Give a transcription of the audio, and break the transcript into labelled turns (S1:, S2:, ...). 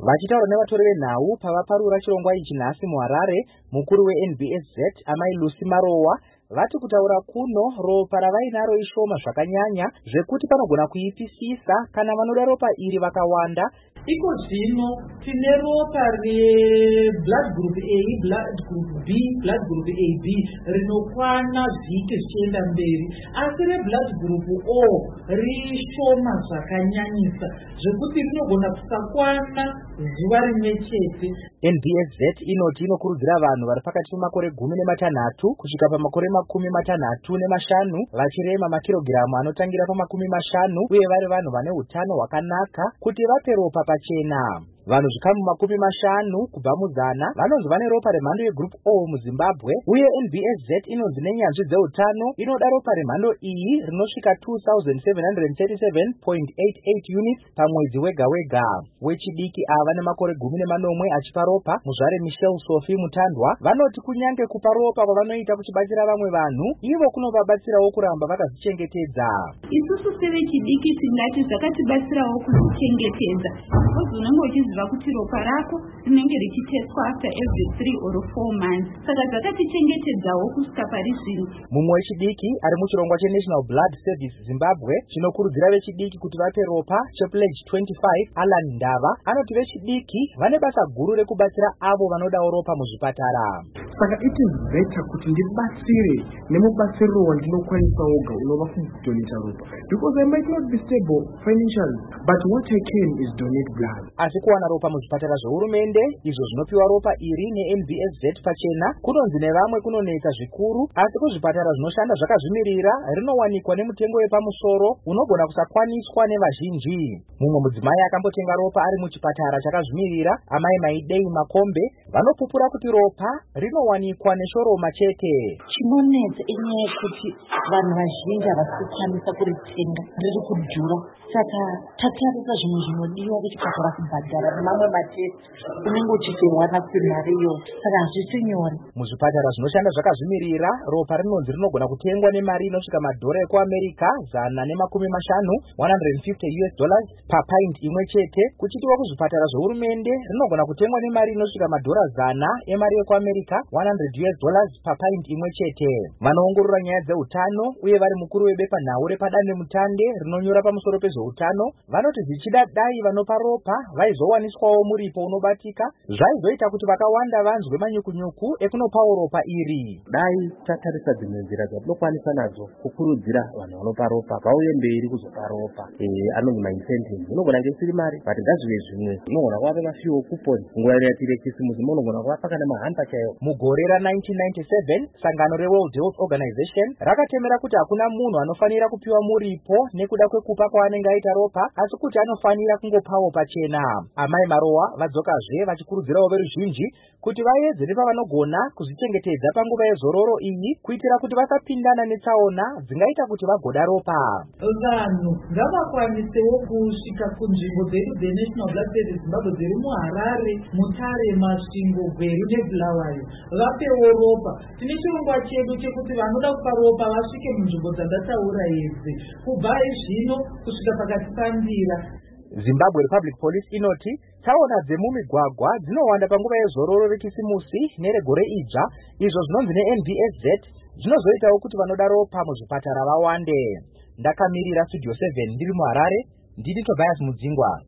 S1: Vachitaura nevatori venhau pavaparura chirongwa ichi nhasi muHarare, mukuru weNBSZ Amai Lucy Marowa vati kutaura kuno ropa ravainaro ishoma zvakanyanya zvekuti panogona kuipisisa kana vanoda ropa iri vakawanda.
S2: Iko zvino tine ropa re-blood group A, blood group B, blood group AB rinokwana vhiki zvichienda mberi, asi re-blood group O rishoma zvakanyanyisa zvekuti rinogona kusakwana zuva rimwe chete.
S1: NBSZ inoti inokurudzira vanhu vari pakati pemakore 16 kusvika pamakore 65 vachirema makirogiramu anotangira pa50 uye vari vanhu vane hutano hwakanaka kuti vape ropa pachena. Vanhu zvikamu 50 kubva muzana vanonzi vane ropa remhando yegroup O muZimbabwe, uye NBSZ inonzi nenyanzvi dzeutano inoda ropa remhando iyi rinosvika 2737.88 units pamwedzi wega wega. Wechidiki ava nemakore 18 achipa ropa muzvare Michelle Sophie Mutandwa vanoti kunyange kupa ropa kwavanoita kuchibatsira vamwe vanhu ivo kunovabatsirawo kuramba vakazvichengetedza.
S3: Isusu sevechidiki tingati zvakatibatsirawo kuzvichengetedza, because unenge uchiziva kuti ropa rako rinenge richiteswa after every 3 or 4 months, saka zvakatichengetedzawo kusvika pari zvino.
S1: Mumwe wechidiki ari muchirongwa cheNational Blood Service Zimbabwe chinokurudzira vechidiki kuti vape ropa chePledge 25 Alan Ndava anoti vechidiki vane basa guru rekubatsira avo vanodawo ropa muzvipatara.
S4: Saka it is better kuti ndibatsire nemubatsiro wandinokwanisa woga unova kudoneta ropa, because I might not be stable financially, but what I can is donate blood.
S1: Asi kuwana ropa muzvipatara zvehurumende izvo zvinopiwa ropa iri neNBSZ pachena kunonzi nevamwe kunonetsa zvikuru, asi kuzvipatara zvinoshanda zvakazvimirira rinowanikwa nemutengo wepamusoro unogona kusakwaniswa nevazhinji. Mumwe mudzimai akambotenga ropa ari muchipatara chakazvimirira, Amai Maidei Makombe, vanopupura kuti ropa rinowanikwa neshoroma chete.
S5: Chinonetsa inyaya yekuti vanhu vazhinji havasi kuritenga, riri kudhura. Saka tatarisa zvimwe zvinodiwa kuti pakora kubhadhara nemamwe matesti unenge uchizowana kuti mari iyo, saka hazvisi nyore.
S1: Muzvipatara zvinoshanda zvakazvimirira ropa rinonzi rinogona kutengwa nemari inosvika madhora ekuAmerica $150 papaindi imwe chete, kuchitiwa kuzvipatara zvehurumende rinogona kutengwa nemari inosvika madhora $100 emari ekuAmerica $100 papaindi imwe chete. Vanoongorora nyaya dzeutano uye vari mukuru webepanhau repadande mutande rinonyora pamusoro pezveutano vanoti zvichida dai vanopa ropa vaizowaniswawo muripo unobatika, zvaizoita kuti vakawanda vanzwe manyukunyuku ekunopawo ropa iri.
S6: Dai tatarisa dzimwe nzira dzatinokwanisa nadzo kukurudzira vanhu vanopa ropa vauye mberi kuzopa ropa, anonzi maincentive. Unogona ngesiri mari, but ngazvive zvimwe. Unogona kuvapa mafiwo kuponi nguva yatire Christmas, unogona kuvapa kana mahanda chaiwo.
S1: Mugore ra1997 sangano reWorld Health Organization rakatemera kuti hakuna munhu anofanira kupiwa muripo nekuda kwekupa kwaanenge aita ropa, asi kuti anofanira kungopawo pachena. Amai Marowa vadzokazve vachikurudzirawo veruzhinji kuti vaedze nepavanogona kuzvichengetedza panguva yezororo iyi kuitira kuti vasapindana netsaona dzingaita kuti vagoda ropa.
S2: Vanhu ngavakwanisewo kusvika kunzvimbo dzedu dzeNational Blood Service Zimbabwe dziri muHarare, Mutare, Masvingo, Gweru neBulawayo vapewo ropa. Tine chirongwa chedu chekuti vanoda kupa ropa vasvike munzvimbo dzandataura idzi kubva zvino kusvika pakati pandira.
S1: Zimbabwe Republic Police inoti tsaona dzemumigwagwa dzinowanda panguva yezororo rekisimusi neregore idzva, izvo zvinonzi neNBSZ zvinozoitawo kuti vanoda ropa muzvipatara vawande. Ndakamirira Studio 7 ndiri muHarare, ndini Tobias Mudzingwa.